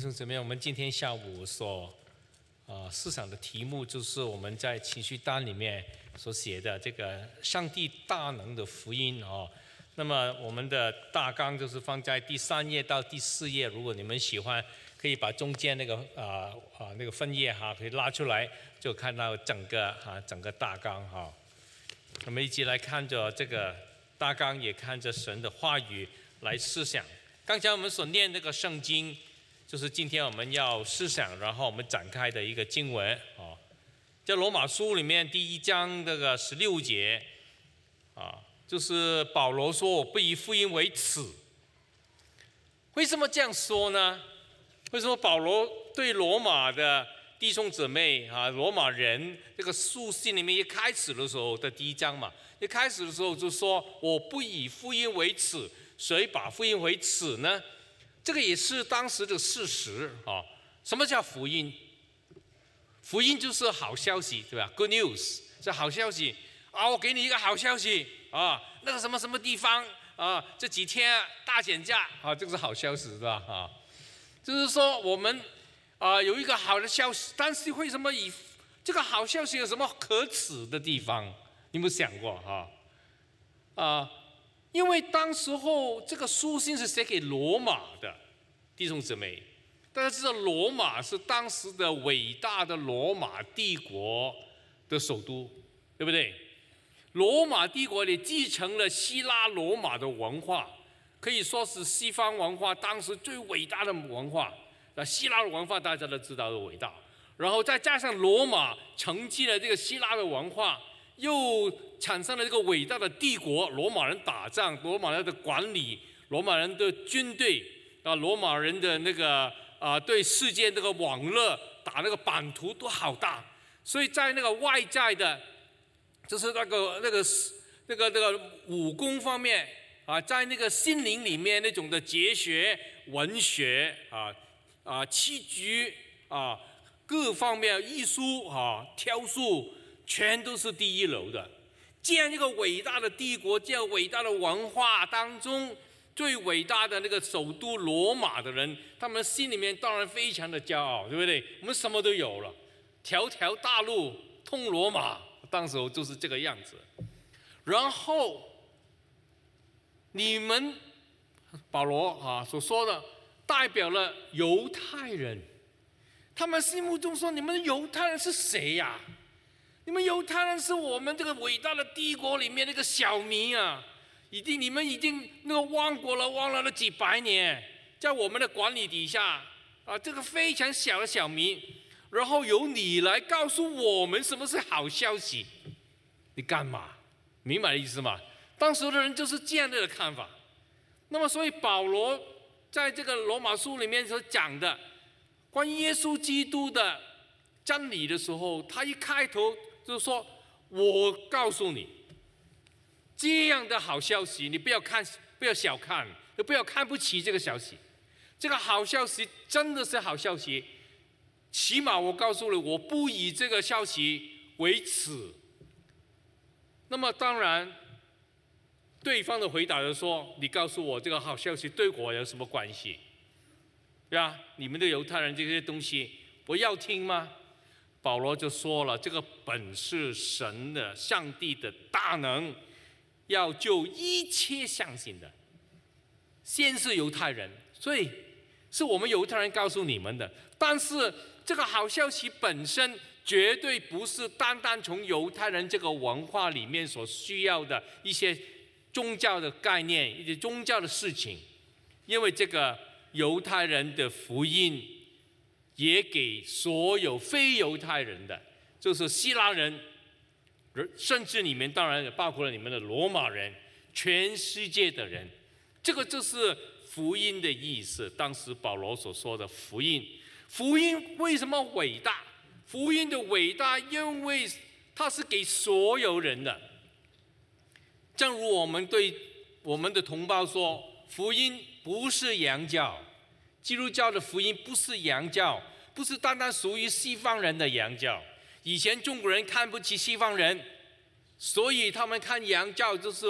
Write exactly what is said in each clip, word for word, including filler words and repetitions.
兄姊妹，我们今天下午所呃思想的题目，就是我们在情绪单里面所写的这个上帝大能的福音哦。那么我们的大纲就是放在第三页到第四页，如果你们喜欢，可以把中间那个啊啊、呃、那个分页哈可以拉出来，就看到整个哈、啊、整个大纲哈。我们一起来看着这个大纲，也看着神的话语来思想。刚才我们所念那个圣经，就是今天我们要思想，然后我们展开的一个经文啊，在罗马书里面第一章这个十六节啊，就是保罗说：“我不以福音为耻。”为什么这样说呢？为什么保罗对罗马的弟兄姊妹啊，罗马人这个书信里面一开始的时候的第一章嘛，一开始的时候就说：“我不以福音为耻。”谁把福音为耻呢？这个也是当时的事实啊。什么叫福音？福音就是好消息，对吧 ？Good news 是好消息啊！我给你一个好消息啊，那个什么什么地方啊，这几天大减价啊，这个是好消息，是吧？啊，就是说我们啊有一个好的消息，但是为什么以这个好消息有什么可耻的地方？你有没有想过哈？啊？因为当时候这个书信是写给罗马的弟兄姊妹，大家知道罗马是当时的伟大的罗马帝国的首都，对不对？罗马帝国也继承了希腊罗马的文化，可以说是西方文化当时最伟大的文化。那希腊的文化大家都知道的伟大，然后再加上罗马承继了这个希腊的文化，又产生了这个伟大的帝国，罗马人打仗，罗马人的管理，罗马人的军队啊，罗马人的那个啊，对世界这个网络打那个版图都好大，所以在那个外在的，就是那个那个那个那个武功方面啊，在那个心灵里面那种的哲学、文学啊啊、棋局啊各方面艺术啊、雕塑。全都是第一流的。这样一个伟大的帝国，这样伟大的文化当中，最伟大的那个首都罗马的人，他们心里面当然非常的骄傲，对不对？我们什么都有了，条条大路通罗马，当时候就是这个样子。然后你们保罗啊所说的，代表了犹太人，他们心目中说：“你们犹太人是谁呀？你们犹太人是我们这个伟大的帝国里面那个小民啊，已经你们已经那个亡国了，亡了了几百年，在我们的管理底下啊，这个非常小的小民，然后由你来告诉我们什么是好消息，你干嘛？明白的意思吗？当时的人就是这样的看法。那么，所以保罗在这个罗马书里面所讲的关于耶稣基督的真理的时候，他一开头就是说：“我告诉你，这样的好消息，你不要看，不要小看，也不要看不起这个消息。这个好消息真的是好消息，起码我告诉你，我不以这个消息为耻。”那么当然，对方的回答就说：“你告诉我这个好消息对我有什么关系？对吧？你们的犹太人这些东西，我要听吗？”保罗就说了，这个本是神的上帝的大能，要救一切相信的。先是犹太人，所以是我们犹太人告诉你们的。但是这个好消息本身绝对不是单单从犹太人这个文化里面所需要的一些宗教的概念、一些宗教的事情，因为这个犹太人的福音也给所有非犹太人的，就是希腊人，甚至里面当然也包括了你们的罗马人，全世界的人。这个就是福音的意思。当时保罗所说的福音，福音为什么伟大？福音的伟大，因为它是给所有人的。正如我们对我们的同胞说，福音不是洋教。基督教的福音不是洋教，不是单单属于西方人的洋教。以前中国人看不起西方人，所以他们看洋教就是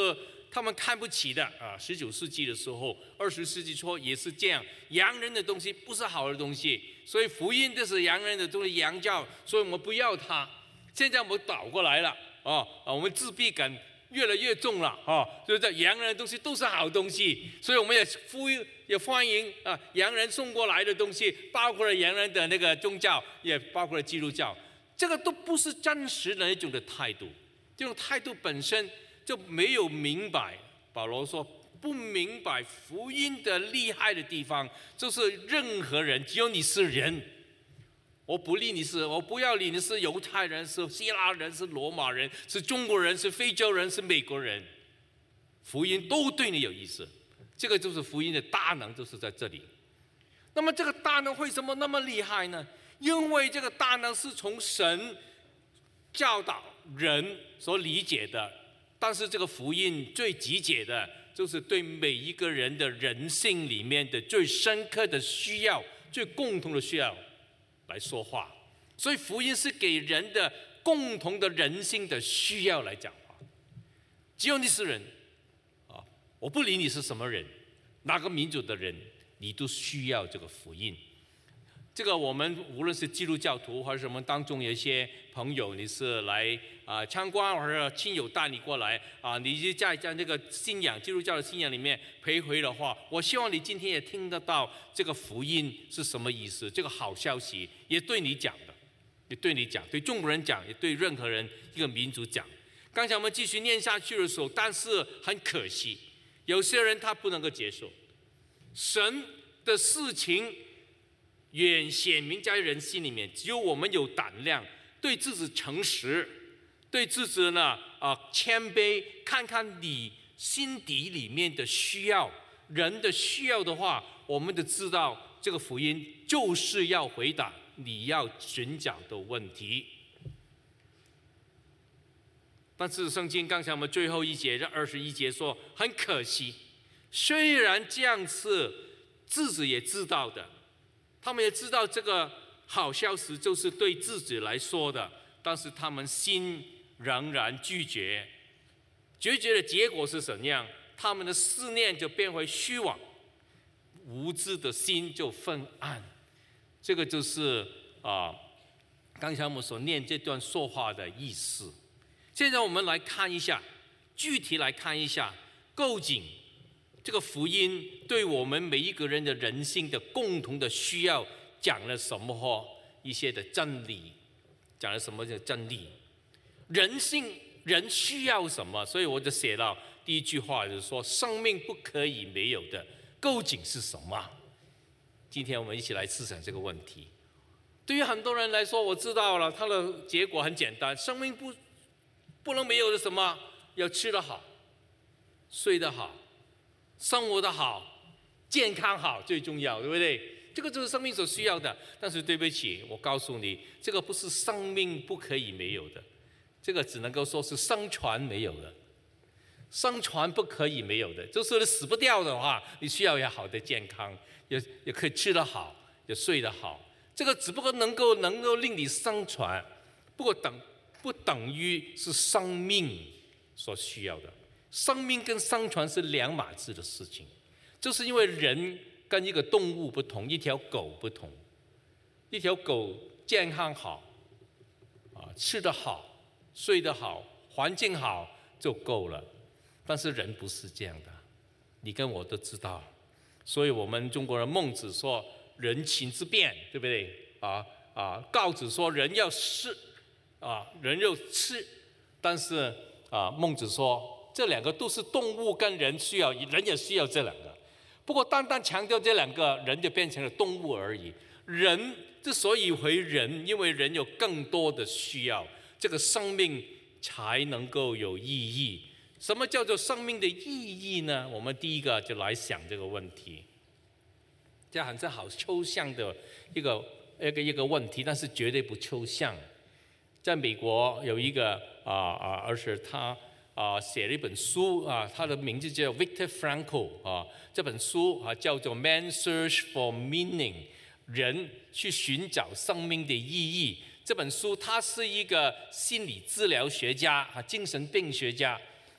他们看不起的啊。十九世纪的时候，二十世纪初也是这样，洋人的东西不是好的东西，所以福音就是洋人的东西，洋教，所以我们不要它。现在我们倒过来了啊啊，我们自闭感越来越重了啊，就是洋人的东西都是好东西，所以我们也呼也欢迎啊洋人送过来的东西，包括了洋人的那个宗教，也包括了基督教，这个都不是真实的一种的态度。这种态度本身就没有明白，保罗说不明白福音的厉害的地方，就是任何人，只有你是人，我不理你是，我不要理你是犹太人，是希腊人，是罗马人，是中国人，是非洲人，是美国人，福音都对你有意思。这个就是福音的大能，就是在这里。那么这个大能为什么那么厉害呢？因为这个大能是从神教导人所理解的，但是这个福音最集结的就是对每一个人的人性里面的最深刻的需要、最共同的需要来说话。所以福音是给人的共同的人性的需要来讲话。只有你是人啊，我不理你是什么人，哪个民族的人，你都需要这个福音。这个我们无论是基督教徒，或者是我们当中有一些朋友，你是来啊、呃、参观，或者亲友带你过来啊、呃，你就在在这个信仰基督教的信仰里面徘徊的话，我希望你今天也听得到这个福音是什么意思，这个好消息也对你讲的，也对你讲，对中国人讲，也对任何人一个民族讲。刚才我们继续念下去的时候，但是很可惜，有些人他不能够接受神的事情。远显明在人心里面，只有我们有胆量，对自己诚实，对自己呢啊、呃、谦卑，看看你心底里面的需要，人的需要的话，我们就知道这个福音就是要回答你要寻找的问题。但是圣经刚才我们最后一节这二十一节说，很可惜，虽然这样是自己也知道的。他们也知道这个好消息就是对自己来说的，但是他们心仍然拒绝。拒绝的结果是怎样？他们的思念就变为虚妄，无知的心就昏暗。这个就是啊、呃，刚才我们所念这段说话的意思。现在我们来看一下，具体来看一下，究竟这个福音对我们每一个人的人性的共同的需要讲了什么一些的真理，讲了什么的真理？人性人需要什么？所以我就写到第一句话，就是说生命不可以没有的，究竟是什么？今天我们一起来思想这个问题。对于很多人来说，我知道了，它的结果很简单，生命不不能没有的什么？要吃得好，睡得好。生活的好，健康好最重要，对不对？这个就是生命所需要的。但是对不起，我告诉你，这个不是生命不可以没有的，这个只能够说是生存没有的。生存不可以没有的，就是你死不掉的话，你需要有好的健康，也也可以吃得好，也睡得好。这个只不过能够能够令你生存，不过等不等于是生命所需要的。生命跟生存是两码子的事情，就是因为人跟一个动物不同，一条狗不同。一条狗健康好，啊，吃得好，睡得好，环境好就够了。但是人不是这样的，你跟我都知道。所以我们中国人孟子说人情之变，对不对？啊啊，告子说人要吃，啊，人要吃，但是啊，孟子说。这两个都是动物跟人需要，人也需要这两个。不过单单强调这两个，人就变成了动物而已。人之所以为人，因为人有更多的需要，这个生命才能够有意义。什么叫做生命的意义呢？我们第一个就来想这个问题。这好像好抽象的一个一个一个问题，但是绝对不抽象。在美国有一个啊啊，而且他。啊，写了一本书啊，他的名字叫 Viktor Frankl 啊。这本书啊叫做《Man Search for Meaning》，人去寻找生命的意义。这本书他是一个心理治疗学家啊，精神病学家。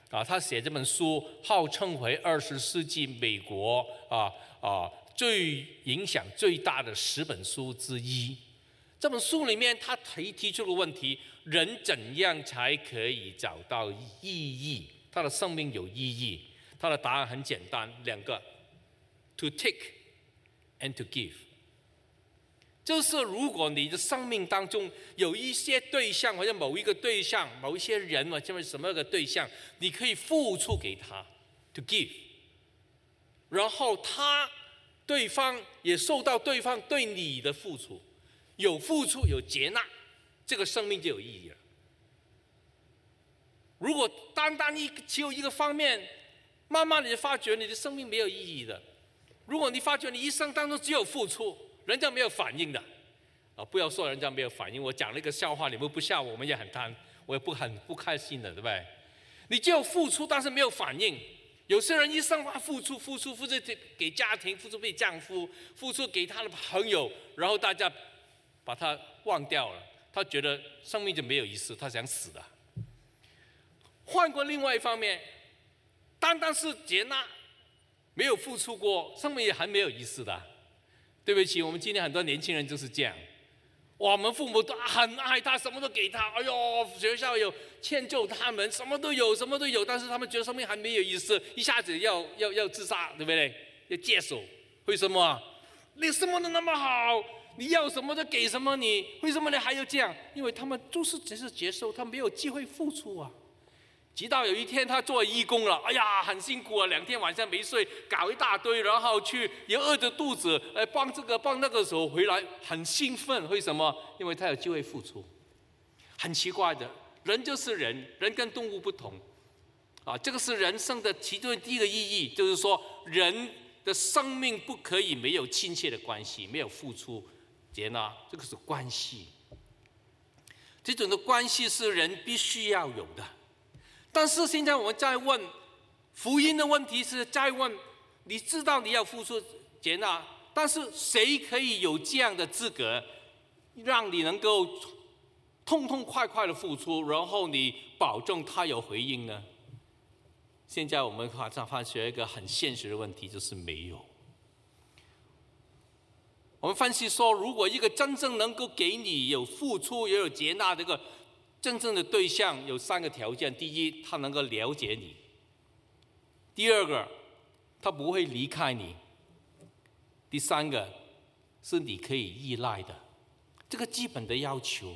啊，他写这本书号称为二十世纪美国啊啊最影响最大的十本书之一。这本书里面，他提提出了问题：人怎样才可以找到意义？他的生命有意义？他的答案很简单，两个 ：to take and to give。就是如果你的生命当中有一些对象，或者某一个对象、某一些人，或者什么个对象，你可以付出给他 ，to give， 然后他对方也受到对方对你的付出，有付出有接纳，这个生命就有意义了。如果单单一只有一个方面，慢慢你就发觉你的生命没有意义的。如果你发觉你一生当中只有付出，人家没有反应的，啊，不要说人家没有反应。我讲了一个笑话，你们不笑，我们也很贪，我也不很不开心的，对不对？你只有付出，但是没有反应。有些人一生他付出、付出、付出给家庭，付出给丈夫，付出给他的朋友，然后大家把他忘掉了，他觉得生命就没有意思，他想死的。换过另外一方面，单单是接纳，没有付出过，生命也很没有意思的。对不起，我们今天很多年轻人就是这样，我们父母都很爱他，什么都给他，哎呦，学校有迁就他们，什么都有，什么都有，但是他们觉得生命还没有意思，一下子要要要自杀，对不对？要戒手，为什么？你什么都那么好，你要什么都给什么你，为什么你还要这样？因为他们就是只是接受，他没有机会付出啊。直到有一天他做义工了，哎呀，很辛苦啊，两天晚上没睡，搞一大堆，然后去也饿着肚子，呃，帮这个帮那个时候回来很兴奋，为什么？因为他有机会付出。很奇怪的，人就是人，人跟动物不同，啊，这个是人生的其中第一个意义，就是说人的生命不可以没有亲切的关系，没有付出接纳，这个是关系。这种的关系是人必须要有的。但是现在我们在问福音的问题是在问，你知道你要付出接纳，但是谁可以有这样的资格，让你能够痛痛快快的付出，然后你保证他有回应呢？现在我们发发觉一个很现实的问题，就是没有。我们分析说，如果一个真正能够给你有付出也有接纳的一个真正的对象，有三个条件：第一，他能够了解你；第二个，他不会离开你；第三个，是你可以依赖的。这个基本的要求，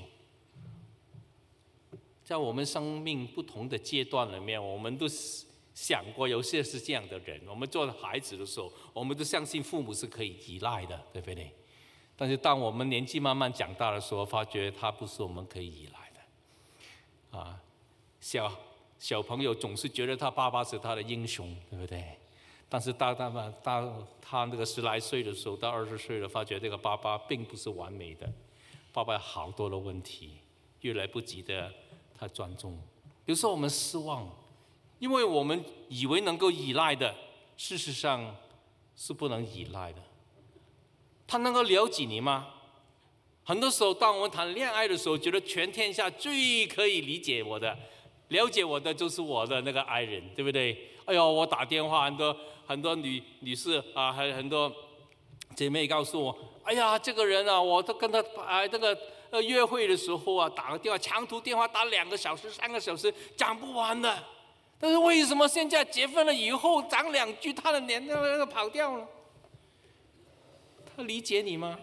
在我们生命不同的阶段里面，我们都想过有些是这样的人。我们做孩子的时候，我们都相信父母是可以依赖的，对不对？但是当我们年纪慢慢长大的时候，发觉他不是我们可以依赖的。啊，小小朋友总是觉得他爸爸是他的英雄，对不对？但是当他们当他那个十来岁的时候，到二十岁了，发觉这个爸爸并不是完美的，爸爸有好多的问题，越来不及得他尊重。有时候我们失望，因为我们以为能够依赖的，事实上是不能依赖的。他能够了解你吗？很多时候，当我们谈恋爱的时候，觉得全天下最可以理解我的、了解我的，就是我的那个爱人，对不对？哎呦，我打电话，很多很多女女士啊，还有很多姐妹告诉我，哎呀，这个人啊，我都跟他啊这个呃约会的时候啊，打个电话，长途电话打两个小时、三个小时，讲不完的。但是为什么现在结婚了以后，讲两句，他的脸那个跑掉了？他理解你吗？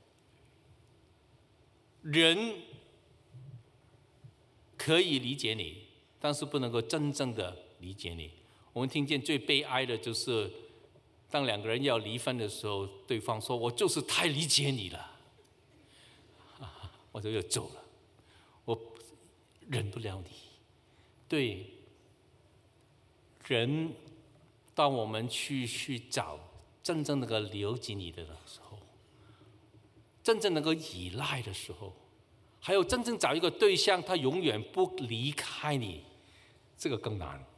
人可以理解你，但是不能够真正的理解你。我们听见最悲哀的就是，当两个人要离婚的时候，对方说：“我就是太理解你了，我就要走了，我忍不了你。”对，人，当我们去去找真正能够了解你的时候，真正能够依赖的时候，还有真正找一个对象，他永远不离开你，这个更难。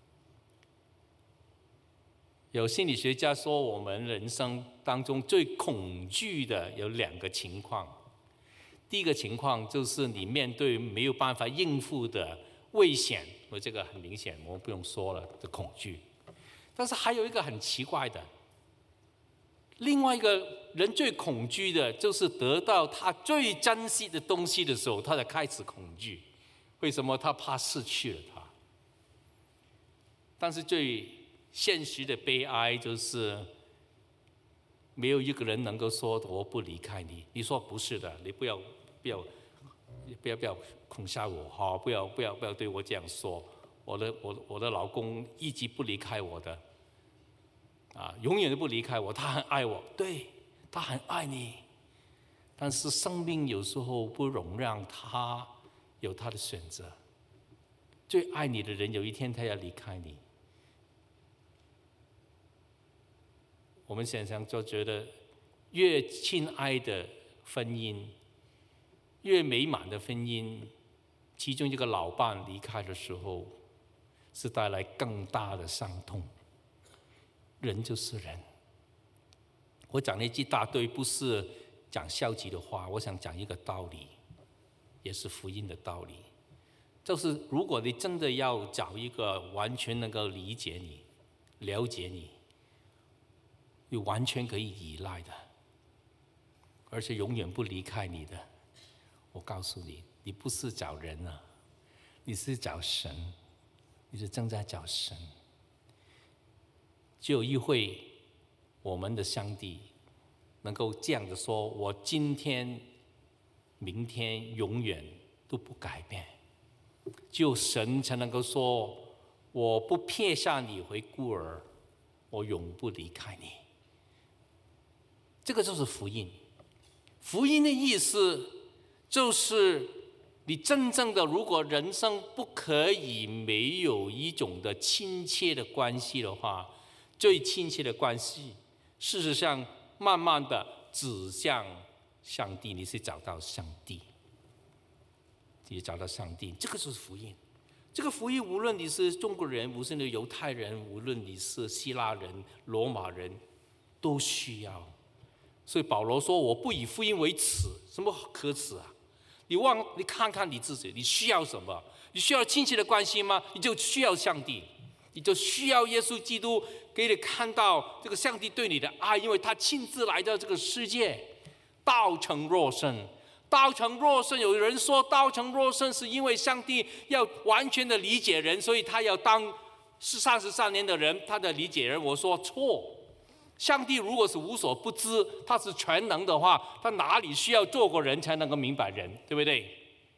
有心理学家说，我们人生当中最恐惧的有两个情况。第一个情况就是你面对没有办法应付的危险， 我这个很明显，我们不用说了的恐惧。但是还有一个很奇怪的，另外一个人最恐惧的，就是得到他最珍惜的东西的时候，他才开始恐惧。为什么？他怕失去了他。但是最现实的悲哀就是，没有一个人能够说我不离开你。你说不是的，你不要不要不要不要恐吓我哈！不要不要不要对我这样说。我的我我的老公一直不离开我的，啊，永远都不离开我。他很爱我，对，他很爱你。但是生命有时候不容让他有他的选择。最爱你的人，有一天他要离开你。我们想想就觉得，越亲爱的婚姻，越美满的婚姻，其中一个老伴离开的时候，是带来更大的伤痛。人就是人。我讲了一句大堆，不是讲消极的话，我想讲一个道理，也是福音的道理，就是如果你真的要找一个完全能够理解你、了解你，你完全可以依赖的，而且永远不离开你的，我告诉你，你不是找人啊，你是找神，你是正在找神。只有一位我们的上帝能够这样的说：我今天、明天、永远都不改变。只有神才能够说：我不撇下你为孤儿，我永不离开你。这个就是福音。福音的意思就是，你真正的，如果人生不可以没有一种的亲切的关系的话，最亲切的关系，事实上慢慢的指向上帝，你是找到上帝，你找到上帝，这个就是福音。这个福音，无论你是中国人，无论你是犹太人，无论你是希腊人、罗马人，都需要。所以保罗说：“我不以福音为耻。”什么可耻啊？你忘，你看看你自己，你需要什么？你需要亲切的关系吗？你就需要上帝，你就需要耶稣基督给你看到这个上帝对你的爱，因为他亲自来到这个世界，道成肉身。道成肉身，有人说道成肉身是因为上帝要完全的理解人，所以他要当三十三年的人，他的理解人。我说错。上帝如果是无所不知，他是全能的话，他哪里需要做过人才能够明白人，对不对？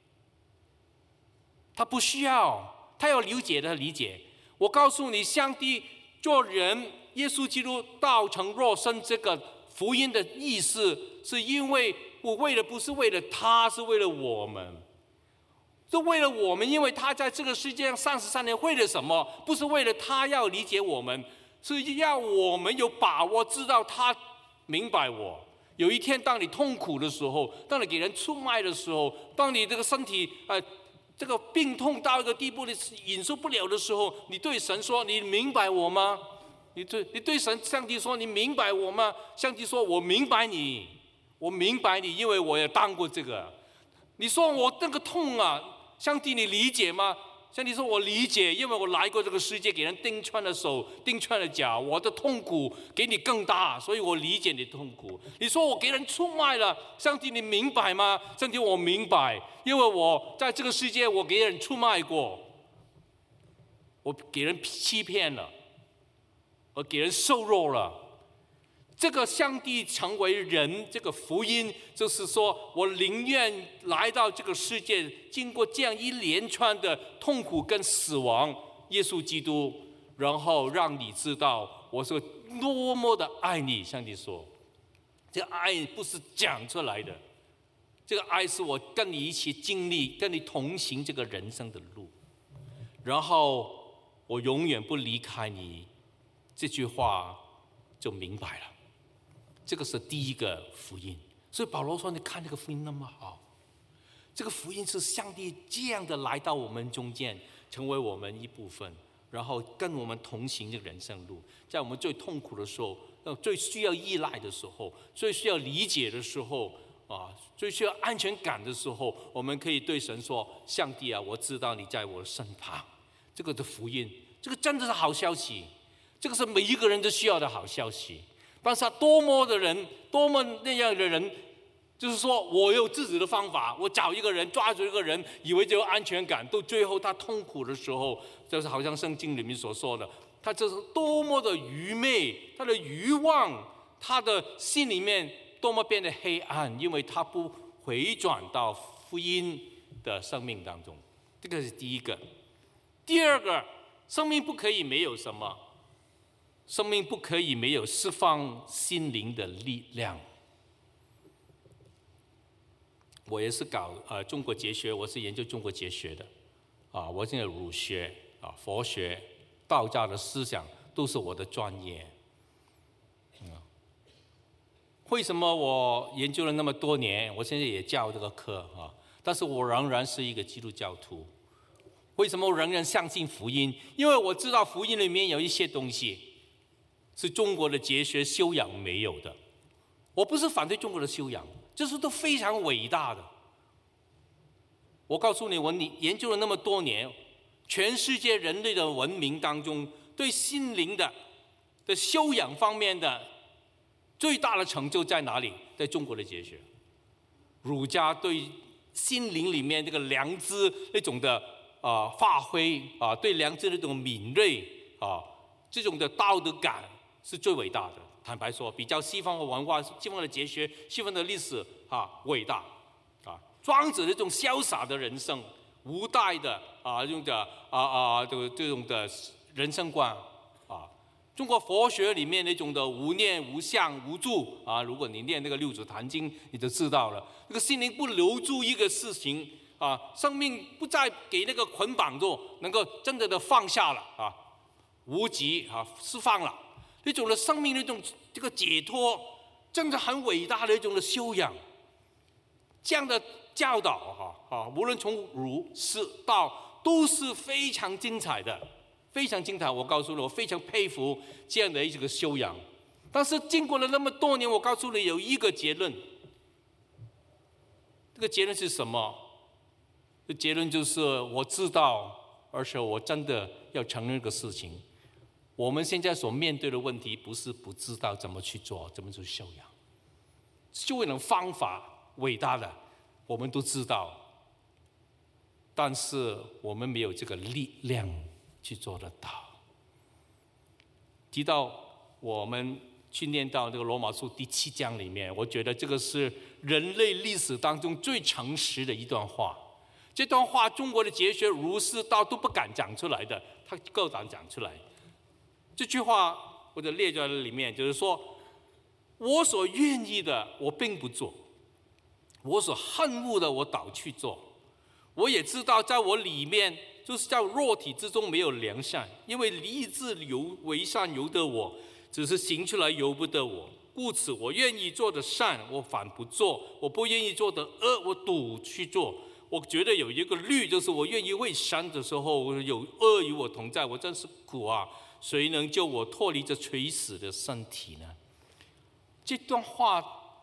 他不需要，他要理解的理解。我告诉你，上帝做人，耶稣基督道成肉身，这个福音的意思，是因为我为的不是为了他，是为了我们，是为了我们，因为他在这个世界上三十三年，为了什么？不是为了他要理解我们，是要我们有把握知道他明白我。有一天当你痛苦的时候，当你给人出卖的时候，当你这个身体呃这个病痛到一个地步你忍受不了的时候，你对神说：你明白我吗？你对你对神上帝说：你明白我吗？上帝说：我明白你，我明白你，因为我也当过这个。你说我那个痛啊，上帝你理解吗？上帝说：我理解，因为我来过这个世界，给人钉穿了手，钉穿了脚，我的痛苦给你更大，所以我理解你的痛苦。你说我给人出卖了，上帝你明白吗？上帝我明白，因为我在这个世界我给人出卖过，我给人欺骗了，我给人受辱了。这个上帝成为人，这个福音就是说，我宁愿来到这个世界，经过这样一连串的痛苦跟死亡，耶稣基督，然后让你知道我是多么的爱你。上帝说，这个爱不是讲出来的，这个爱是我跟你一起经历，跟你同行这个人生的路，然后我永远不离开你，这句话就明白了。这个是第一个福音。所以保罗说，你看这个福音那么好，这个福音是上帝这样的来到我们中间，成为我们一部分，然后跟我们同行这个人生路。在我们最痛苦的时候，最需要依赖的时候，最需要理解的时候啊，最需要安全感的时候，我们可以对神说：上帝啊，我知道你在我的身旁， 这个的福音，这个真的是好消息，这个是每一个人都需要的好消息。但是他多么的人，多么那样的人，就是说我有自己的方法，我找一个人抓住一个人，以为就有安全感，到最后他痛苦的时候，就是好像圣经里面所说的，他这是多么的愚昧，他的欲望，他的心里面多么变得黑暗，因为他不回转到福音的生命当中。这个是第一个。第二个，生命不可以没有什么？生命不可以没有释放心灵的力量。我也是搞呃中国哲学，我是研究中国哲学的，啊，我现在儒学啊、佛学、道家的思想都是我的专业。嗯，为什么我研究了那么多年，我现在也教这个课啊，但是我仍然是一个基督教徒。为什么我仍然相信福音？因为我知道福音里面有一些东西是中国的哲学修养没有的。我不是反对中国的修养，这是都非常伟大的。我告诉你，我研究了那么多年，全世界人类的文明当中，对心灵的的修养方面的最大的成就在哪里？在中国的哲学。儒家对心灵里面这个良知那种的啊、呃、发挥啊、呃，对良知的那种敏锐啊、呃，这种的道德感是最伟大的。坦白说，比较西方的文化、西方的哲学、西方的历史啊伟大啊。庄子的这种潇洒的人生，吴代的啊这种的啊啊这个这种的人生观啊，中国佛学里面那种的无念、无相、无住啊，如果你念那个《六祖坛经》，你就知道了，这个心灵不留住一个事情啊，生命不再给那个捆绑住，能够真正的放下了啊，无极啊释放了。那种的生命的一种这个解脱，真的很伟大的一种的修养。这样的教导哈啊，无论从儒释道都是非常精彩的，非常精彩。我告诉你，我非常佩服这样的一个修养。但是经过了那么多年，我告诉你有一个结论。这个结论是什么？这结论就是我知道，而且我真的要承认这个事情。我们现在所面对的问题，不是不知道怎么去做，怎么去修养。修养的方法伟大的，我们都知道，但是我们没有这个力量去做得到。提到我们去念到这个罗马书第七章里面，我觉得这个是人类历史当中最诚实的一段话。这段话，中国的哲学儒释道都不敢讲出来的，他够胆讲出来。这句话我就列在里面，就是说，我所愿意的我并不做，我所恨恶的我倒去做。我也知道在我里面，就是在肉体之中没有良善，因为立志由为善由得我，只是行出来由不得我。故此我愿意做的善我反不做，我不愿意做的恶我赌去做。我觉得有一个律，就是我愿意为善的时候，有恶与我同在，我真是苦啊！谁能救我脱离这垂死的身体呢？这段话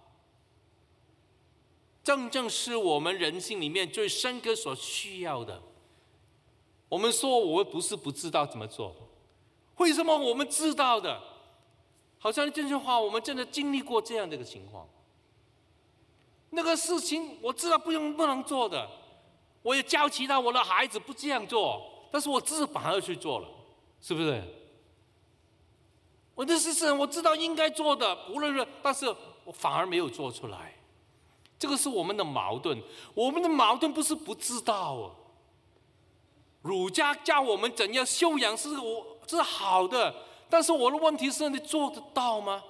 正正是我们人性里面最深刻所需要的。我们说我们不是不知道怎么做，为什么我们知道的？好像这句话，我们真的经历过这样的一个情况。那个事情我知道不用不能做的，我也教其他我的孩子不这样做，但是我自己反而去做了，是不是？我的事情我知道应该做的，无论是，但是我反而没有做出来。这个是我们的矛盾。我们的矛盾不是不知道哦。儒家教我们怎样修养是我是好的，但是我的问题是你做得到吗？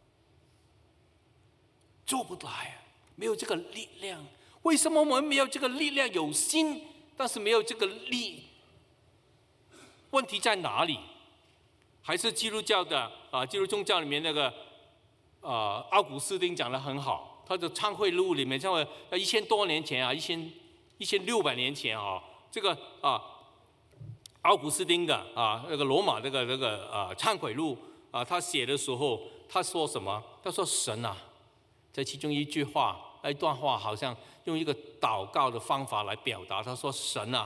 做不来，没有这个力量。为什么我们没有这个力量？有心，但是没有这个力。问题在哪里？还是基督教的啊，基督宗教里面那个啊，奥古斯丁讲得很好，他的忏悔录里面，像一千多年前啊，一千一千六百年前啊，这个啊，奥古斯丁的啊，那个罗马这个那个啊忏悔录啊，他写的时候，他说什么？他说神啊，在其中一句话，一段话，好像用一个祷告的方法来表达。他说神啊，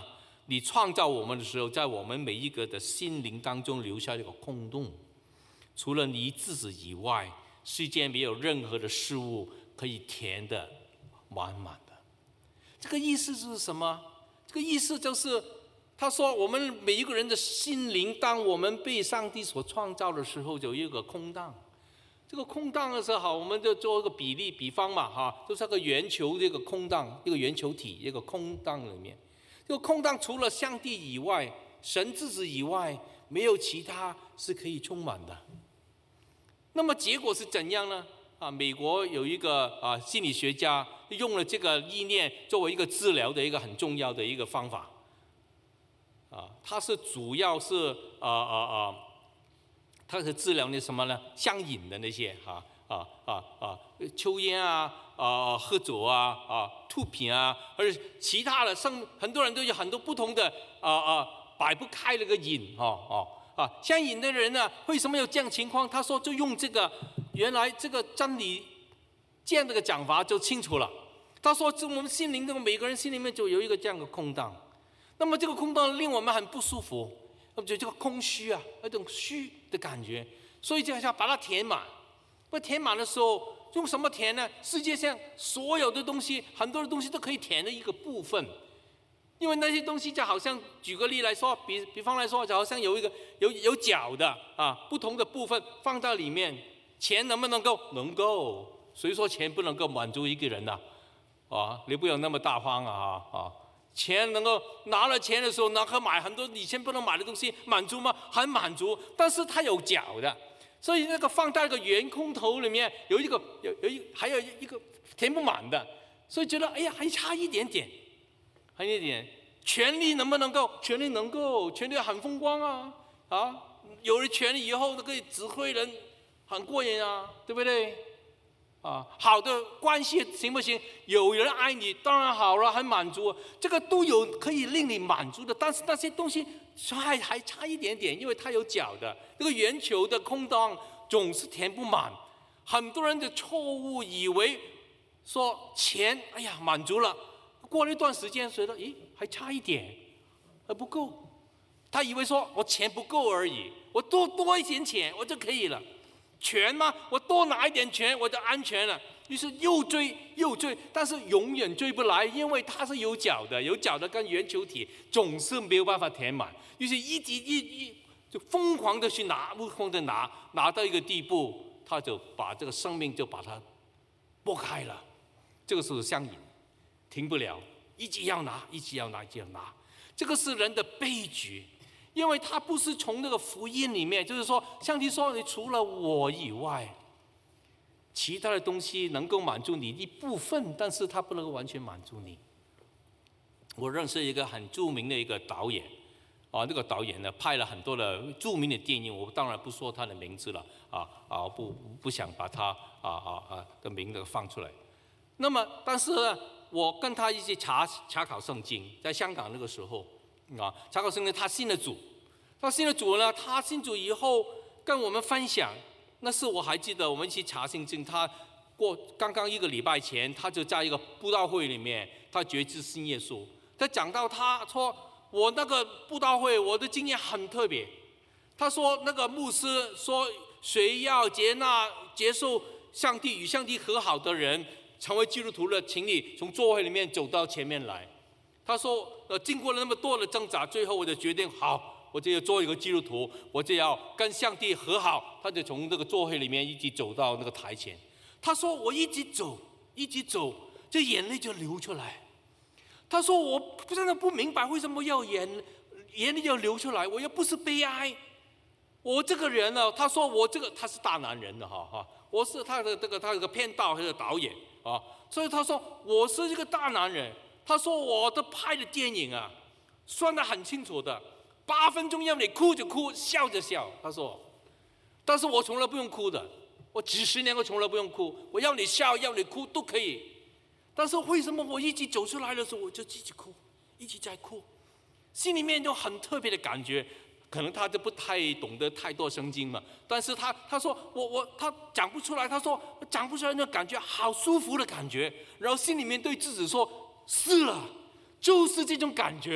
你创造我们的时候，在我们每一个的心灵当中留下一个空洞，除了你自己以外，世界没有任何的事物可以填得满满的。这个意思是什么？这个意思就是他说我们每一个人的心灵，当我们被上帝所创造的时候，有一个空档。这个空档的时候，我们就做一个比例比方嘛，哈，就是那个圆球这个空档，一个圆球体，一个空档里面，这个空档除了上帝以外，神自己以外，没有其他是可以充满的。那么结果是怎样呢？啊，美国有一个啊心理学家用了这个意念作为一个治疗的一个很重要的一个方法。啊，它是主要是啊啊啊，它是治疗那什么呢？上瘾的那些啊啊啊啊，抽烟啊啊，喝酒啊啊，毒品啊，而且其他的生很多人都有很多不同的啊啊摆不开那个瘾哦哦啊，上瘾的人呢，为什么有这样情况？他说就用这个原来这个真理这样的个讲法就清楚了。他说这我们心灵这个每个人心里面就有一个这样的空档。那么这个空洞令我们很不舒服，我觉得这个空虚啊，那种虚的感觉，所以就要把它填满。不填满的时候，用什么填呢？世界上所有的东西，很多的东西都可以填的一个部分，因为那些东西就好像，举个例来说，比比方来说，就好像有一个有有角的啊，不同的部分放到里面，钱能不能够？能够。谁说钱不能够满足一个人呢？啊，你不要那么大方啊啊！钱能够拿了钱的时候，能够买很多以前不能买的东西，满足吗？很满足，但是它有角的，所以那个放在一个圆空头里面，有一个有有一还有一个填不满的，所以觉得哎呀还差一点点，还有一点。权力能不能够？权力能够，权力很风光啊啊！有了权力以后，都可以指挥人，很过瘾啊，对不对？啊，好的关系行不行？有人爱你，当然好了，很满足，这个都有可以令你满足的。但是那些东西还还差一点点，因为它有角的，这个圆球的空档总是填不满。很多人的错误以为说钱，哎呀满足了，过了一段时间，觉得咦还差一点，还不够。他以为说我钱不够而已，我多多一点钱我就可以了。权吗？我多拿一点权，我就安全了。于是又追又追，但是永远追不来，因为它是有角的，有角的跟圆球体总是没有办法填满。于是一直一一就疯狂的去拿，疯狂的拿，拿到一个地步，他就把这个生命就把它拨开了。这个时候上瘾，停不了，一直要拿，一直要拿，一直要拿。这个是人的悲剧。因为他不是从那个福音里面，就是说，上帝说你除了我以外，其他的东西能够满足你一部分，但是他不能够完全满足你。我认识一个很著名的一个导演，啊，那个导演呢拍了很多的著名的电影，我当然不说他的名字了，啊啊不不想把他啊啊啊的名字放出来。那么，但是呢，我跟他一起查查考圣经，在香港那个时候。啊，查考圣经，他信了主，他信了主呢，他信主以后跟我们分享，那是我还记得，我们一起查圣经，他过刚刚一个礼拜前，他就在一个布道会里面，他决志信耶稣。他讲到他说，我那个布道会，我的经验很特别。他说那个牧师说，谁要接纳接受上帝与上帝和好的人，成为基督徒的，请你从座位里面走到前面来。他说：“呃，经过了那么多的挣扎，最后我就决定，好，我就要做一个基督徒，我就要跟上帝和好。”他就从那个座位里面一直走到那个台前。他说：“我一直走，一直走，这眼泪就流出来。”他说：“我真的不明白为什么要眼眼泪要流出来，我又不是悲哀。我这个人呢，他说我这个他是大男人的哈哈，我是他的这个他这个片导他的导演啊，所以他说我是这个大男人。”他说：“我的拍的电影啊，算得很清楚的，八分钟要你哭就哭，笑就笑。”他说：“但是我从来不用哭的，我几十年我从来不用哭，我要你笑要你哭都可以。但是为什么我一直走出来的时候，我就一直哭，一直在哭，心里面有很特别的感觉。可能他就不太懂得太多圣经嘛，但是他他说我我他讲不出来，他说讲不出来那感觉好舒服的感觉，然后心里面对自己说。”是了，就是这种感觉了。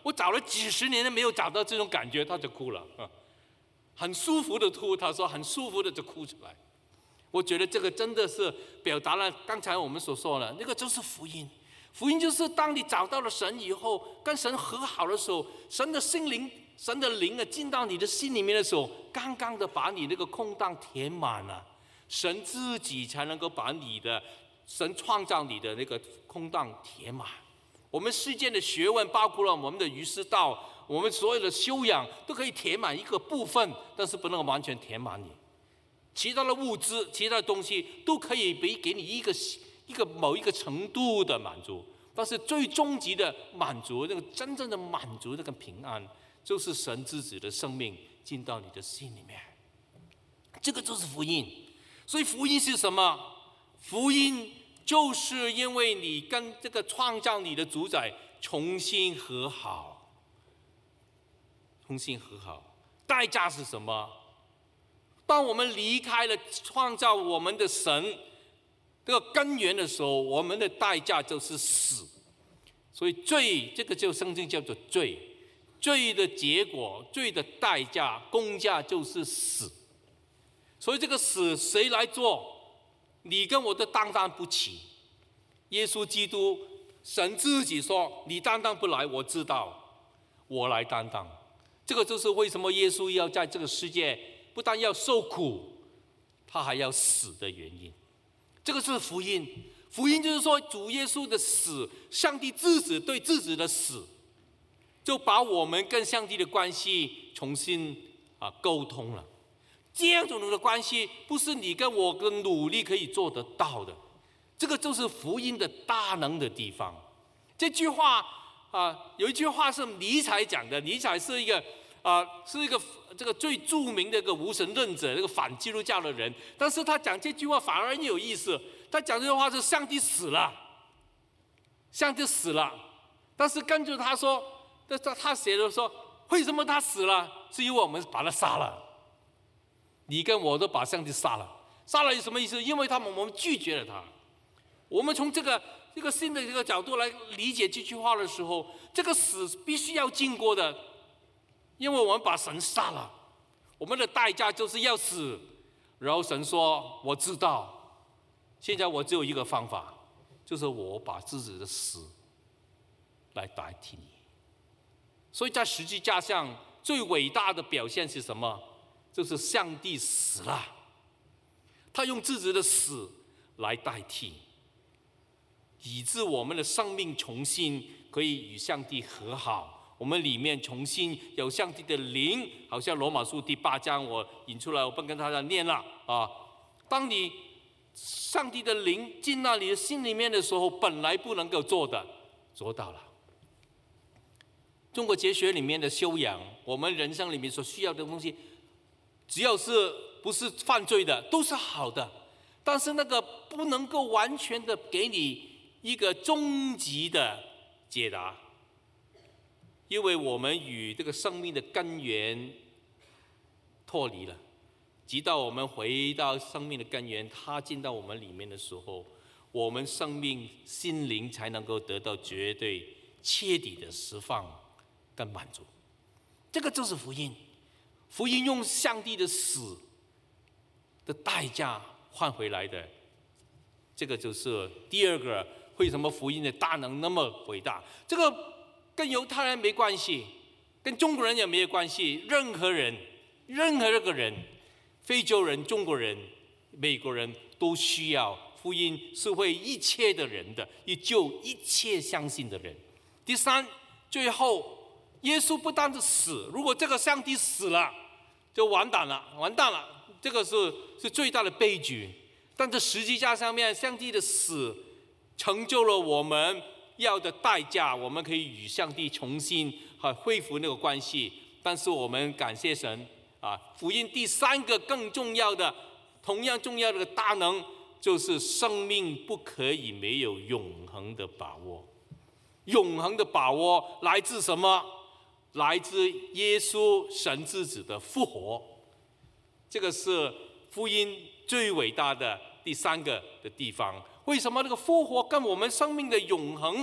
我找了几十年都没有找到这种感觉，他就哭了，很舒服的哭。他说很舒服的就哭出来。我觉得这个真的是表达了刚才我们所说的那个就是福音。福音就是当你找到了神以后，跟神和好的时候，神的心灵、神的灵啊进到你的心里面的时候，刚刚的把你那个空档填满了。神自己才能够把你的神创造你的那个空档填满。我们世界的学问，包括了我们的儒释道，我们所有的修养，都可以填满一个部分，但是不能完全填满你。其他的物质、其他的东西都可以给给你一个一个某一个程度的满足，但是最终极的满足，那个真正的满足，那个平安，就是神自己的生命进到你的心里面。这个就是福音。所以福音是什么？福音就是因为你跟这个创造你的主宰重新和好，重新和好。代价是什么？当我们离开了创造我们的神这个根源的时候，我们的代价就是死。所以罪，这个就圣经叫做罪，罪的结果，罪的代价，公价就是死。所以这个死谁来做？你跟我都担当不起。耶稣基督，神自己说：“你担当不来，我知道，我来担当。”这个就是为什么耶稣要在这个世界，不但要受苦，他还要死的原因。这个是福音。福音就是说，主耶稣的死，上帝自己对自己的死，就把我们跟上帝的关系重新啊沟通了。这样种的关系不是你跟我跟努力可以做得到的，这个就是福音的大能的地方。这句话啊，有一句话是尼采讲的，尼采是一个啊，是一个这个最著名的一个无神论者，这个反基督教的人。但是他讲这句话反而很有意思，他讲这句话是上帝死了，上帝死了，但是跟着他说，他他写的说，为什么他死了？是因为我们把他杀了。你跟我都把上帝杀了，杀了有什么意思？因为他们我们拒绝了他。我们从这个这个新的这个角度来理解这句话的时候，这个死必须要经过的，因为我们把神杀了，我们的代价就是要死。然后神说：“我知道，现在我只有一个方法，就是我把自己的死来代替你。”所以在十字架上最伟大的表现是什么？就是上帝死了，他用自己的死来代替，以致我们的生命重新可以与上帝和好，我们里面重新有上帝的灵，好像罗马书第八章我引出来，我不跟大家念了啊。当你上帝的灵进到你的心里面的时候，本来不能够做的，做到了。中国哲学里面的修养，我们人生里面所需要的东西，只要是不是犯罪的，都是好的。但是那个不能够完全的给你一个终极的解答，因为我们与这个生命的根源脱离了。直到我们回到生命的根源，它进到我们里面的时候，我们生命心灵才能够得到绝对彻底的释放跟满足。这个就是福音。福音用上帝的死的代价换回来的，这个就是第二个为什么福音的大能那么伟大。这个跟犹太人没关系，跟中国人也没有关系，任何人任何一个人，非洲人、中国人、美国人都需要福音，是为一切的人的，以救一切相信的人。第三，最后耶稣不单是死，如果这个上帝死了就完蛋了，完蛋了，这个是是最大的悲剧。但这十字架上面，上帝的死成就了我们要的代价，我们可以与上帝重新和恢复那个关系。但是我们感谢神啊，福音第三个更重要的，同样重要的大能，就是生命不可以没有永恒的把握。永恒的把握来自什么？来自耶稣神之子的复活。这个是福音最伟大的第三个的地方。为什么这个复活跟我们生命的永恒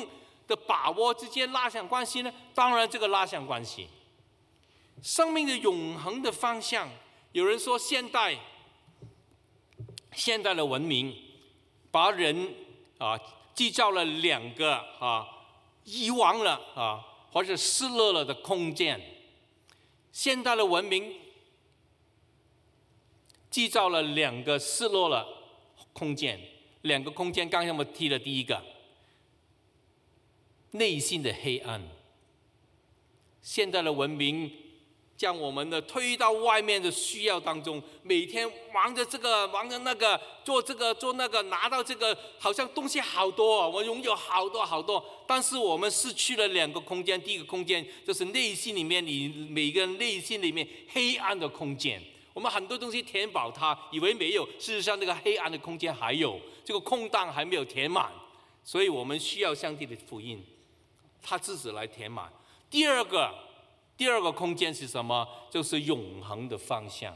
的把握之间拉上关系呢？当然，这个拉上关系。生命的永恒的方向，有人说现代现代的文明把人啊制造了两个啊遗忘了啊或者失落了的空间。现代的文明制造了两个失落了空间，两个空间。刚才我们提了第一个，内心的黑暗。现代的文明将我们的推到外面的需要当中，每天忙着这个忙着那个，做这个做那个，拿到这个好像东西好多，我拥有好多好多，但是我们失去了两个空间。第一个空间就是内心里面，你每个人内心里面黑暗的空间。我们很多东西填饱它，以为没有，事实上那个黑暗的空间还有，这个空档还没有填满，所以我们需要上帝的福音，他自己来填满。第二个，第二个空间是什么？就是永恒的方向。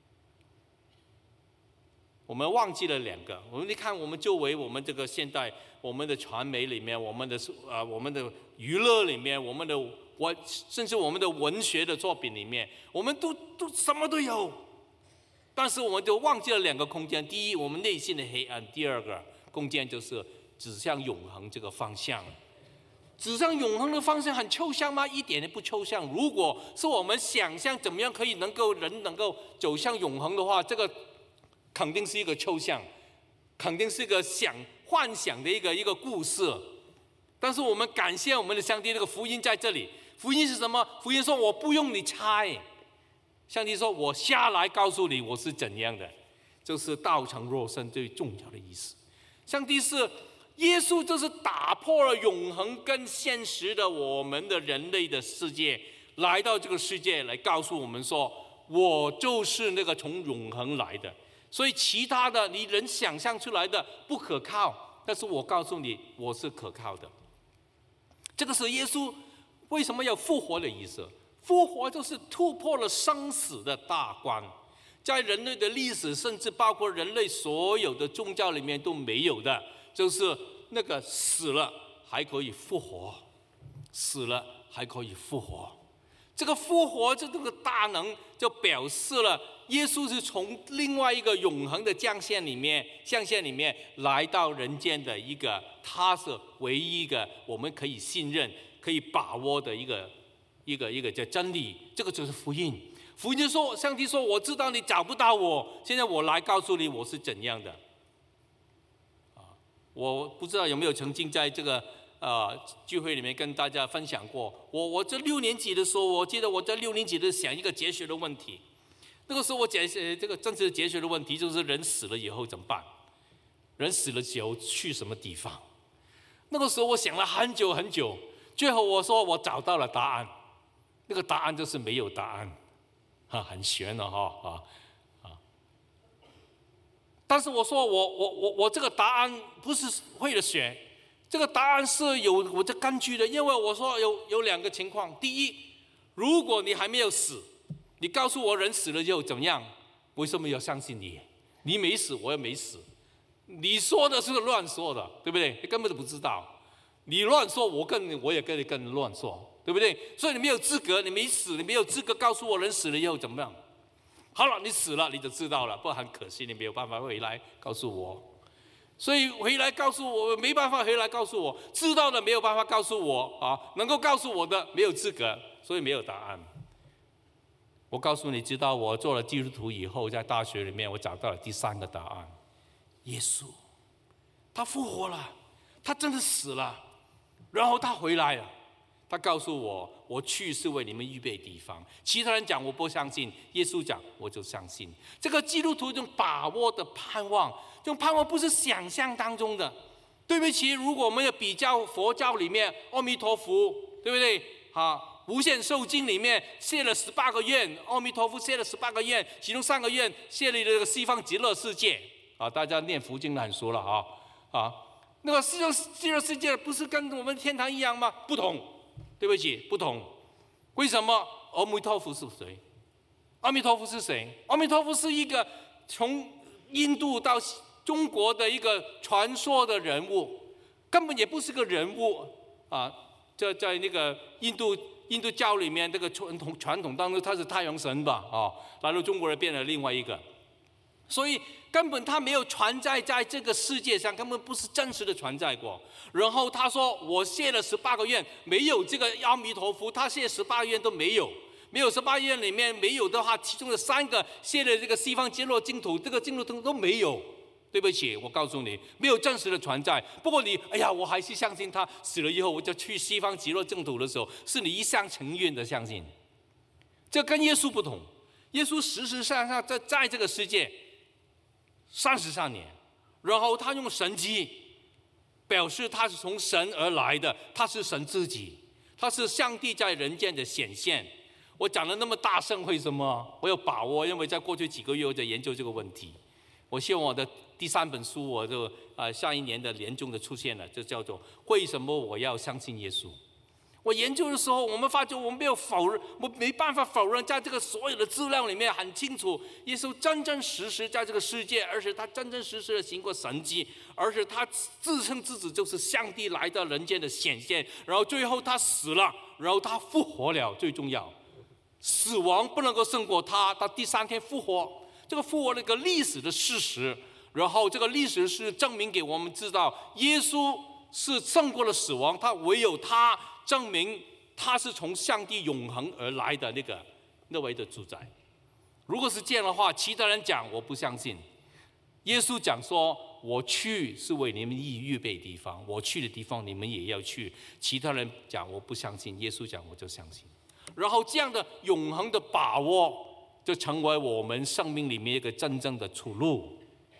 我们忘记了两个。我们你看，我们周围，我们这个现代，我们的传媒里面，我们的呃，我们的娱乐里面，我们的文，甚至我们的文学的作品里面，我们都都什么都有。但是我们就忘记了两个空间。第一，我们内心的黑暗；第二个空间就是指向永恒这个方向。指向永恒的方向很抽象吗？一点也不抽象。如果是我们想象怎么样可以能够人能够走向永恒的话，这个肯定是一个抽象，肯定是一个想幻想的一个一个故事。但是我们感谢我们的上帝，这个福音在这里。福音是什么？福音说我不用你猜，上帝说我下来告诉你我是怎样的，就是道成肉身最重要的意思。上帝是耶稣，就是打破了永恒跟现实的我们的人类的世界，来到这个世界来告诉我们说，我就是那个从永恒来的。所以其他的你人想象出来的不可靠，但是我告诉你我是可靠的。这个是耶稣为什么要复活的意思。复活就是突破了生死的大关，在人类的历史，甚至包括人类所有的宗教里面都没有的，就是那个死了还可以复活，死了还可以复活。这个复活这个大能就表示了耶稣是从另外一个永恒的象限里面象限里面来到人间的一个，他是唯一一个我们可以信任可以把握的一个一个一个叫真理。这个就是福音。福音就说，上帝说我知道你找不到我，现在我来告诉你我是怎样的。我不知道有没有曾经在这个呃聚会里面跟大家分享过。我我这六年级的时候，我记得我在六年级的想一个哲学的问题。那个时候我解这个政治哲学的问题就是人死了以后怎么办？人死了以后去什么地方？那个时候我想了很久很久，最后我说我找到了答案。那个答案就是没有答案，哈，很玄了哈啊。但是我说我我我我这个答案不是会了选，这个答案是有我的根据的。因为我说有有两个情况：第一，如果你还没有死，你告诉我人死了以后怎么样，为什么要相信你？你没死，我也没死，你说的是乱说的，对不对？你根本都不知道，你乱说，我更我也跟你跟你乱说，对不对？所以你没有资格，你没死，你没有资格告诉我人死了以后怎么样。好了，你死了，你就知道了。不然很可惜，你没有办法回来告诉我。所以回来告诉我，没办法回来告诉我，知道的没有办法告诉我啊，能够告诉我的没有资格，所以没有答案。我告诉你，直到我做了基督徒以后，在大学里面，我找到了第三个答案：耶稣，他复活了，他真的死了，然后他回来了。他告诉我，我去是为你们预备地方。其他人讲我不相信，耶稣讲我就相信。这个基督徒这种把握的盼望，这种盼望不是想象当中的。对不起，如果我们要比较佛教里面阿弥陀佛，对不对？啊，无限寿经里面谢了十八个愿，阿弥陀佛谢了十八个愿，其中三个愿谢了这个西方极乐世界。啊，大家念佛经很熟了啊啊，那个西方极乐世界不是跟我们天堂一样吗？不同。对不起，不同。为什么？阿弥陀佛是谁？阿弥陀佛是谁？阿弥陀佛是一个从印度到中国的一个传说的人物，根本也不是个人物。 啊，在在那个印度印度教里面，这个传统传统当中，他是太阳神吧，哦，然后中国人变了另外一个，所以根本他没有存在在这个世界上，根本不是真实的存在过。然后他说：“我谢了十八个愿，没有这个阿弥陀佛，他谢十八个愿都没有。”没有十八愿里面没有的话，其中的三个谢了这个西方极乐净土，这个净土都都没有。对不起，我告诉你，没有真实的存在。不过你，哎呀，我还是相信他死了以后，我就去西方极乐净土的时候，是你一厢情愿的相信。这跟耶稣不同，耶稣实实上上在在这个世界三十三年，然后他用神迹表示他是从神而来的，他是神自己，他是上帝在人间的显现。我讲的那么大声，为什么？我有把握，因为在过去几个月我在研究这个问题。我希望我的第三本书，我就呃下一年的年中的出现了，就叫做为什么我要相信耶稣。我研究的时候，我们发觉我们没有否认，我没办法否认，在这个所有的资料里面很清楚，耶稣真真实实在这个世界，而且他真真实实的行过神迹，而且他自称自己就是上帝来到人间的显现，然后最后他死了，然后他复活了，最重要。死亡不能够胜过他，他第三天复活，这个复活的一个历史的事实，然后这个历史是证明给我们知道，耶稣是胜过了死亡，他唯有他证明他是从上帝永恒而来的那个那位的主宰。如果是这样的话，其他人讲我不相信。耶稣讲说，我去是为你们预备地方，我去的地方你们也要去。其他人讲我不相信，耶稣讲我就相信。然后这样的永恒的把握，就成为我们生命里面一个真正的出路。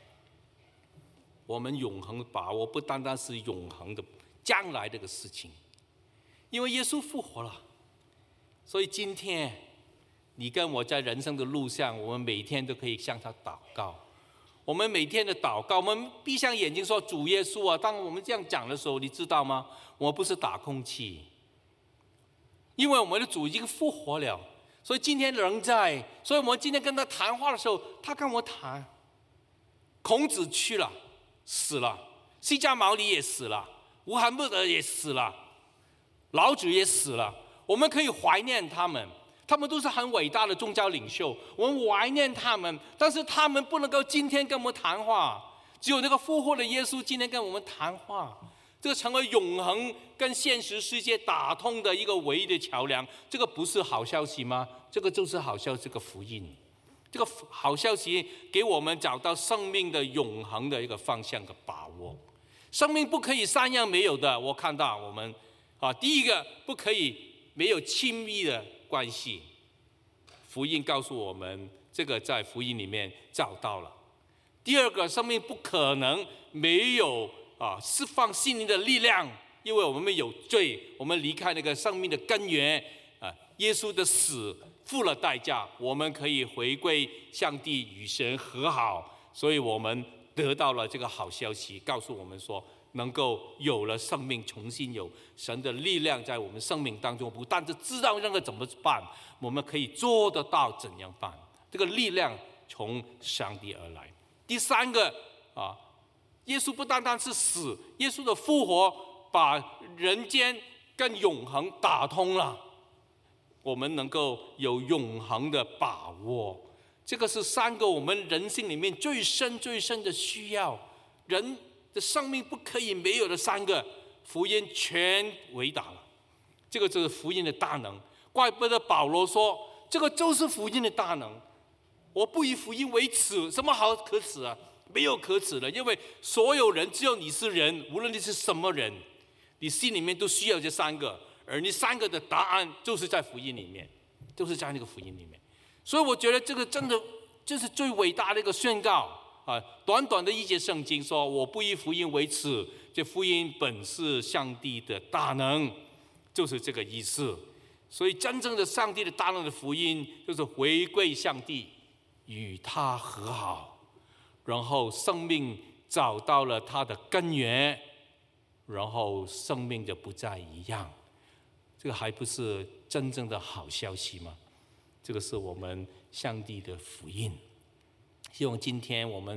我们永恒的把握不单单是永恒的将来这个事情，因为耶稣复活了，所以今天你跟我在人生的路上，我们每天都可以向他祷告。我们每天的祷告，我们闭上眼睛说：“主耶稣啊！”当我们这样讲的时候，你知道吗？我不是打空气。因为我们的主已经复活了，所以今天仍在。所以我们今天跟他谈话的时候，他跟我谈。孔子去了，死了；释迦牟尼也死了，穆罕默德也死了，老子也死了。我们可以怀念他们，他们都是很伟大的宗教领袖，我们怀念他们。但是他们不能够今天跟我们谈话，只有那个复活的耶稣今天跟我们谈话。这个成为永恒跟现实世界打通的一个唯一的桥梁，这个不是好消息吗？这个就是好消息，这个福音，这个好消息给我们找到生命的永恒的一个方向的把握。生命不可以三样没有的，我看到我们啊，第一个不可以没有亲密的关系，福音告诉我们，这个在福音里面找到了。第二个，生命不可能没有啊，释放心灵的力量，因为我们有罪，我们离开那个生命的根源啊。耶稣的死付了代价，我们可以回归上帝，与神和好，所以我们得到了这个好消息，告诉我们说，能够有了生命，重新有神的力量在我们生命当中，不但是知道那个怎么办，我们可以做得到怎样办。这个力量从上帝而来。第三个啊。耶稣不单单是死，耶稣的复活把人间跟永恒打通了，我们能够有永恒的把握。这个是三个我们人性里面最深最深的需要，人的生命不可以没有的三个，福音全回答了。这个就是福音的大能，怪不得保罗说，这个就是福音的大能。我不以福音为耻，什么好可耻啊？没有可耻的，因为所有人，只有你是人，无论你是什么人，你心里面都需要这三个，而你三个的答案就是在福音里面，就是在那个福音里面。所以我觉得这个真的就是最伟大的一个宣告啊！短短的一节圣经说：“我不以福音为耻，这福音本是上帝的大能。”就是这个意思。所以真正的上帝的大能的福音，就是回归上帝，与他和好。然后生命找到了它的根源，然后生命就不再一样。这个还不是真正的好消息吗？这个是我们上帝的福音。希望今天我们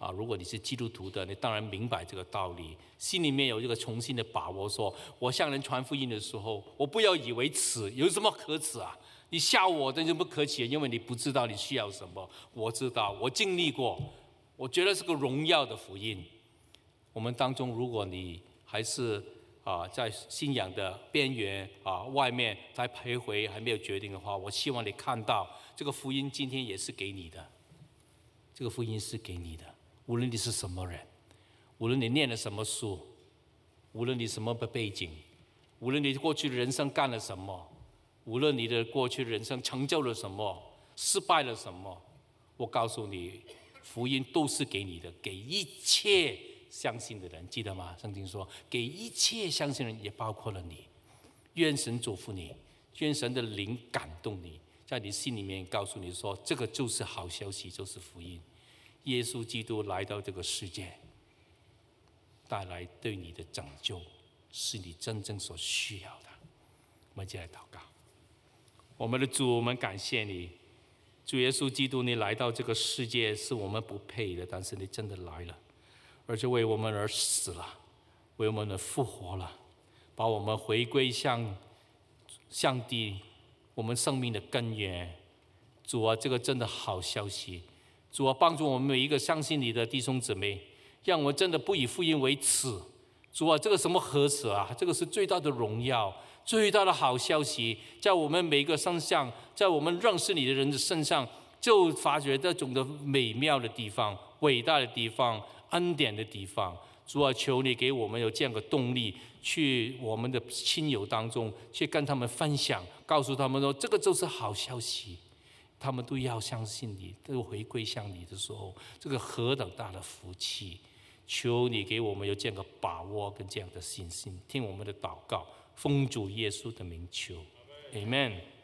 啊，如果你是基督徒的，你当然明白这个道理，心里面有这个重新的把握说，我向人传福音的时候，我不要以为耻，有什么可耻啊？你笑我，这就不可耻，因为你不知道你需要什么。我知道，我经历过，我觉得是个荣耀的福音。我们当中，如果你还是啊在信仰的边缘啊外面在徘徊，还没有决定的话，我希望你看到这个福音今天也是给你的，这个福音是给你的。无论你是什么人，无论你念了什么书，无论你什么背景，无论你过去的人生干了什么，无论你的过去的人生成就了什么，失败了什么，我告诉你，福音都是给你的，给一切相信的人，记得吗？圣经说，给一切相信的人，也包括了你。愿神祝福你，愿神的灵感动你，在你心里面告诉你说，这个就是好消息，就是福音。耶稣基督来到这个世界，带来对你的拯救，是你真正所需要的。我们一起来祷告。我们的主，我们感谢你，主耶稣基督，你来到这个世界是我们不配的，但是你真的来了，而且为我们而死了，为我们而复活了，把我们回归向上帝，我们生命的根源。主啊，这个真的好消息。主啊，帮助我们每一个相信你的弟兄姊妹，让我们真的不以福音为耻。主啊，这个什么可耻啊？这个是最大的荣耀，最大的好消息，在我们每一个身上，在我们认识你的人的身上，就发觉这种的美妙的地方、伟大的地方、恩典的地方。主啊，求你给我们有这样的动力，去我们的亲友当中去跟他们分享，告诉他们说，这个就是好消息。他们都要相信你，都回归向你的时候，这个何等大的福气！求你给我们有这样的把握跟这样的信心，听我们的祷告，奉主耶稣的名求 ，Amen。